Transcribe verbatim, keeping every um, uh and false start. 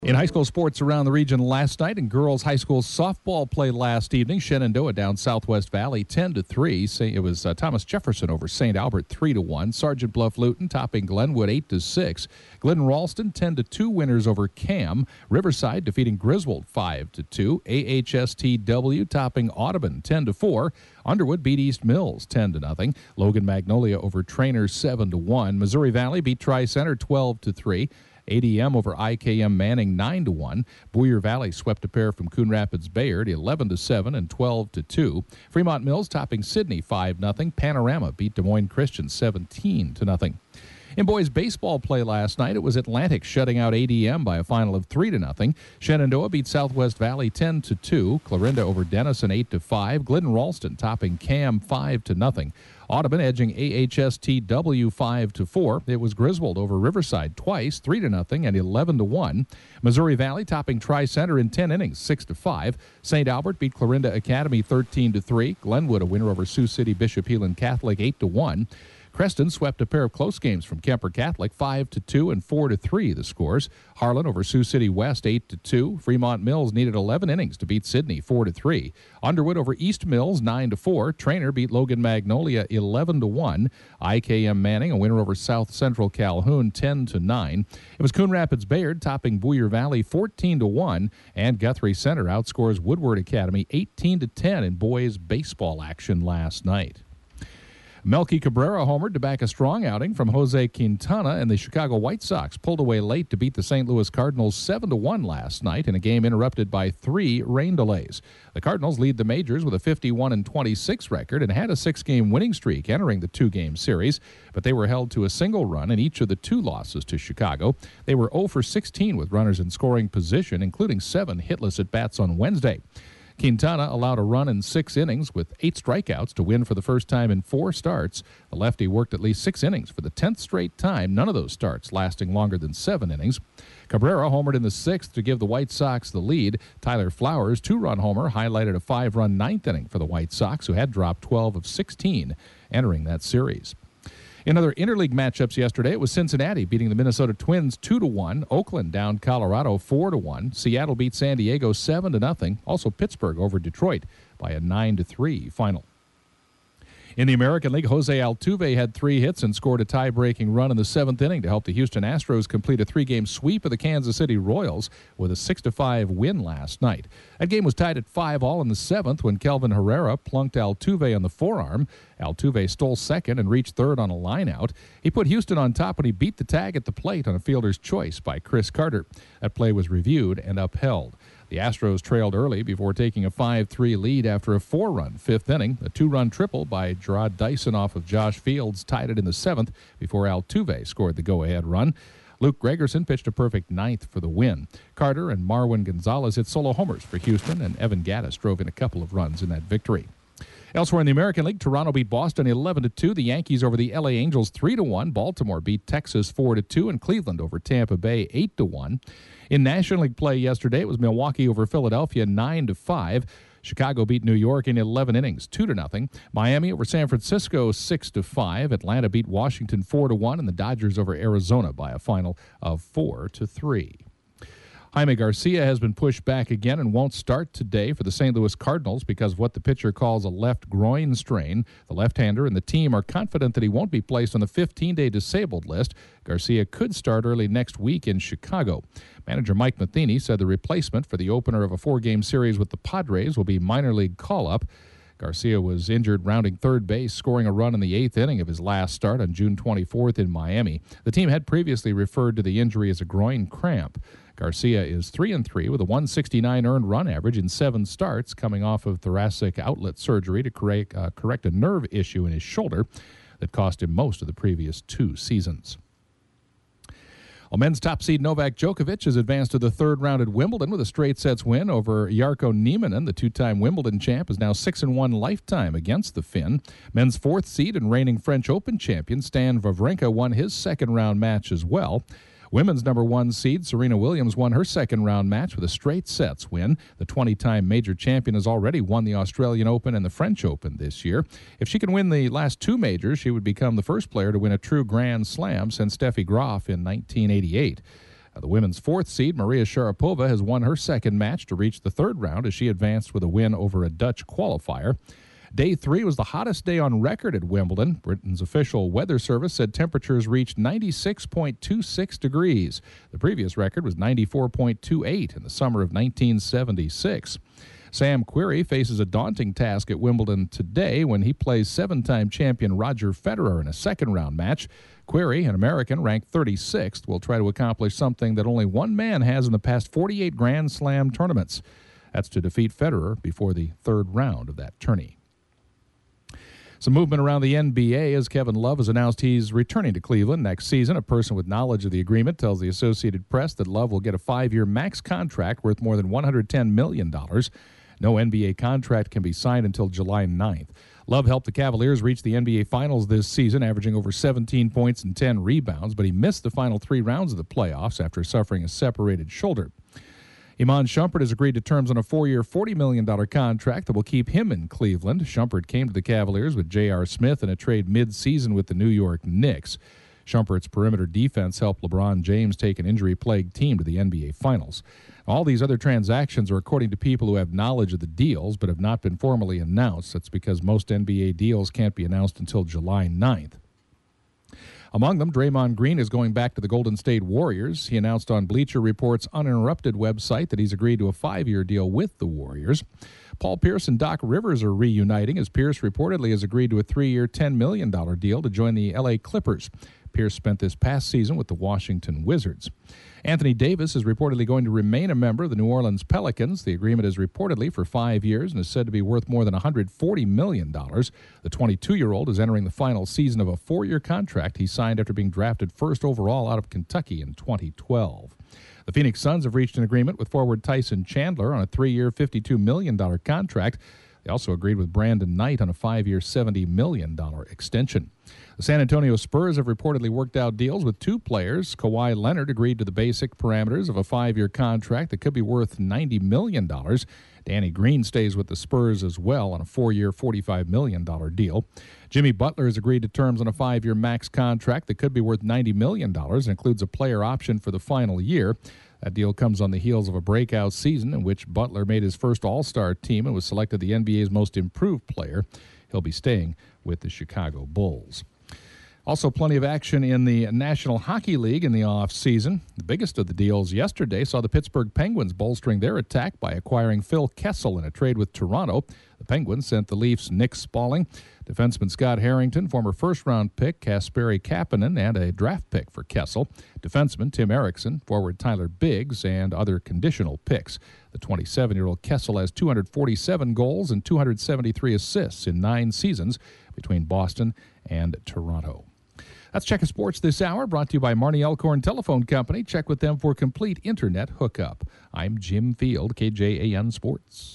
In high school sports around the region last night, and girls high school softball play last evening, Shenandoah down Southwest Valley ten to three. It was uh, Thomas Jefferson over Saint Albert three to one. Sergeant Bluff Luton topping Glenwood eight to six. Glidden Ralston ten to two winners over Cam. Riverside defeating Griswold five to two. A H S T W topping Audubon ten to four. Underwood beat East Mills ten to nothing. Logan Magnolia over Trainer seven to one. Missouri Valley beat Tri-Center twelve to three. A D M over I K M Manning nine to one. Boyer Valley swept a pair from Coon Rapids Bayard eleven to seven and twelve to two. Fremont Mills topping Sidney five nothing. Panorama beat Des Moines Christian seventeen to nothing. In boys baseball play last night, it was Atlantic shutting out A D M by a final of three to nothing. Shenandoah beat Southwest Valley ten to two. Clarinda over Denison eight to five. Glidden Ralston topping Cam five to nothing. Audubon edging A H S T W five to four. It was Griswold over Riverside twice, three to nothing and eleven to one. Missouri Valley topping Tri-Center in ten innings, six to five. Saint Albert beat Clarinda Academy thirteen to three. Glenwood a winner over Sioux City Bishop Heelan Catholic eight to one. Creston swept a pair of close games from Kemper Catholic five to two and four to three the scores. Harlan over Sioux City West eight to two. Fremont Mills needed eleven innings to beat Sidney four to three. Underwood over East Mills nine to four. Trainer beat Logan Magnolia eleven to one. I K M Manning a winner over South Central Calhoun ten to nine. It was Coon Rapids Bayard topping Boyer Valley fourteen to one, and Guthrie Center outscores Woodward Academy eighteen to ten in boys baseball action last night. Melky Cabrera homered to back a strong outing from Jose Quintana, and the Chicago White Sox pulled away late to beat the Saint Louis Cardinals seven to one last night in a game interrupted by three rain delays. The Cardinals lead the majors with a fifty-one and twenty-six record and had a six-game winning streak entering the two-game series, but they were held to a single run in each of the two losses to Chicago. They were oh for sixteen with runners in scoring position, including seven hitless at-bats on Wednesday. Quintana allowed a run in six innings with eight strikeouts to win for the first time in four starts. The lefty worked at least six innings for the tenth straight time, none of those starts lasting longer than seven innings. Cabrera homered in the sixth to give the White Sox the lead. Tyler Flowers' two-run homer highlighted a five-run ninth inning for the White Sox, who had dropped twelve of sixteen entering that series. In other interleague matchups yesterday, it was Cincinnati beating the Minnesota Twins two to one. Oakland down Colorado four to one. Seattle beat San Diego seven to nothing. Also Pittsburgh over Detroit by a nine to three final. In the American League, Jose Altuve had three hits and scored a tie-breaking run in the seventh inning to help the Houston Astros complete a three-game sweep of the Kansas City Royals with a six to five win last night. That game was tied at five all in the seventh when Kelvin Herrera plunked Altuve on the forearm. Altuve stole second and reached third on a line-out. He put Houston on top when he beat the tag at the plate on a fielder's choice by Chris Carter. That play was reviewed and upheld. The Astros trailed early before taking a five three lead after a four-run fifth inning. A two-run triple by Gerard Dyson off of Josh Fields tied it in the seventh before Altuve scored the go-ahead run. Luke Gregerson pitched a perfect ninth for the win. Carter and Marwin Gonzalez hit solo homers for Houston, and Evan Gattis drove in a couple of runs in that victory. Elsewhere in the American League, Toronto beat Boston eleven to two. The Yankees over the L A Angels three to one. Baltimore beat Texas four to two, and Cleveland over Tampa Bay eight to one. In National League play yesterday, it was Milwaukee over Philadelphia nine to five. Chicago beat New York in eleven innings, two to nothing. Miami over San Francisco six to five. Atlanta beat Washington four to one, and the Dodgers over Arizona by a final of four to three. Jaime Garcia has been pushed back again and won't start today for the Saint Louis Cardinals because of what the pitcher calls a left groin strain. The left-hander and the team are confident that he won't be placed on the fifteen-day disabled list. Garcia could start early next week in Chicago. Manager Mike Matheny said the replacement for the opener of a four-game series with the Padres will be minor league call-up. Garcia was injured rounding third base, scoring a run in the eighth inning of his last start on June twenty-fourth in Miami. The team had previously referred to the injury as a groin cramp. Garcia is three and three with a one sixty-nine earned run average in seven starts, coming off of thoracic outlet surgery to correct, uh, correct a nerve issue in his shoulder that cost him most of the previous two seasons. Well, men's top seed Novak Djokovic has advanced to the third round at Wimbledon with a straight sets win over Jarkko Nieminen. The two-time Wimbledon champ is now six and one lifetime against the Finn. Men's fourth seed and reigning French Open champion Stan Wawrinka won his second round match as well. Women's number one seed Serena Williams won her second round match with a straight sets win. The twenty-time major champion has already won the Australian Open and the French Open this year. If she can win the last two majors, she would become the first player to win a true Grand Slam since Steffi Graf in nineteen eighty-eight. The women's fourth seed, Maria Sharapova, has won her second match to reach the third round as she advanced with a win over a Dutch qualifier. Day three was the hottest day on record at Wimbledon. Britain's official weather service said temperatures reached ninety-six point two six degrees. The previous record was ninety-four point two eight in the summer of nineteen seventy-six. Sam Querrey faces a daunting task at Wimbledon today when he plays seven-time champion Roger Federer in a second-round match. Querrey, an American ranked thirty-sixth, will try to accomplish something that only one man has in the past forty-eight Grand Slam tournaments. That's to defeat Federer before the third round of that tourney. Some movement around the N B A as Kevin Love has announced he's returning to Cleveland next season. A person with knowledge of the agreement tells the Associated Press that Love will get a five-year max contract worth more than one hundred ten million dollars. No N B A contract can be signed until July ninth. Love helped the Cavaliers reach the N B A Finals this season, averaging over seventeen points and ten rebounds, but he missed the final three rounds of the playoffs after suffering a separated shoulder. Iman Shumpert has agreed to terms on a four-year, forty million dollars contract that will keep him in Cleveland. Shumpert came to the Cavaliers with J R. Smith in a trade mid-season with the New York Knicks. Shumpert's perimeter defense helped LeBron James take an injury-plagued team to the N B A Finals. All these other transactions are according to people who have knowledge of the deals but have not been formally announced. That's because most N B A deals can't be announced until July ninth. Among them, Draymond Green is going back to the Golden State Warriors. He announced on Bleacher Report's Uninterrupted website that he's agreed to a five-year deal with the Warriors. Paul Pierce and Doc Rivers are reuniting as Pierce reportedly has agreed to a three-year, ten million dollars deal to join the L A Clippers. Pierce spent this past season with the Washington Wizards. Anthony Davis is reportedly going to remain a member of the New Orleans Pelicans. The agreement is reportedly for five years and is said to be worth more than one hundred forty million dollars. The twenty-two-year-old is entering the final season of a four-year contract he signed after being drafted first overall out of Kentucky in twenty twelve. The Phoenix Suns have reached an agreement with forward Tyson Chandler on a three-year, fifty-two million dollars contract. They also agreed with Brandon Knight on a five-year, seventy million dollars extension. The San Antonio Spurs have reportedly worked out deals with two players. Kawhi Leonard agreed to the basic parameters of a five-year contract that could be worth ninety million dollars. Danny Green stays with the Spurs as well on a four-year, forty-five million dollars deal. Jimmy Butler has agreed to terms on a five-year max contract that could be worth ninety million dollars and includes a player option for the final year. That deal comes on the heels of a breakout season in which Butler made his first All-Star team and was selected the N B A's most improved player. He'll be staying with the Chicago Bulls. Also, plenty of action in the National Hockey League in the offseason. The biggest of the deals yesterday saw the Pittsburgh Penguins bolstering their attack by acquiring Phil Kessel in a trade with Toronto. The Penguins sent the Leafs Nick Spaulding, defenseman Scott Harrington, former first-round pick Kasperi Kapanen, and a draft pick for Kessel, defenseman Tim Erickson, forward Tyler Biggs, and other conditional picks. The twenty-seven-year-old Kessel has two hundred forty-seven goals and two hundred seventy-three assists in nine seasons between Boston and Toronto. That's Check of Sports this hour, brought to you by Marnie Elkhorn Telephone Company. Check with them for complete internet hookup. I'm Jim Field, K J A N Sports.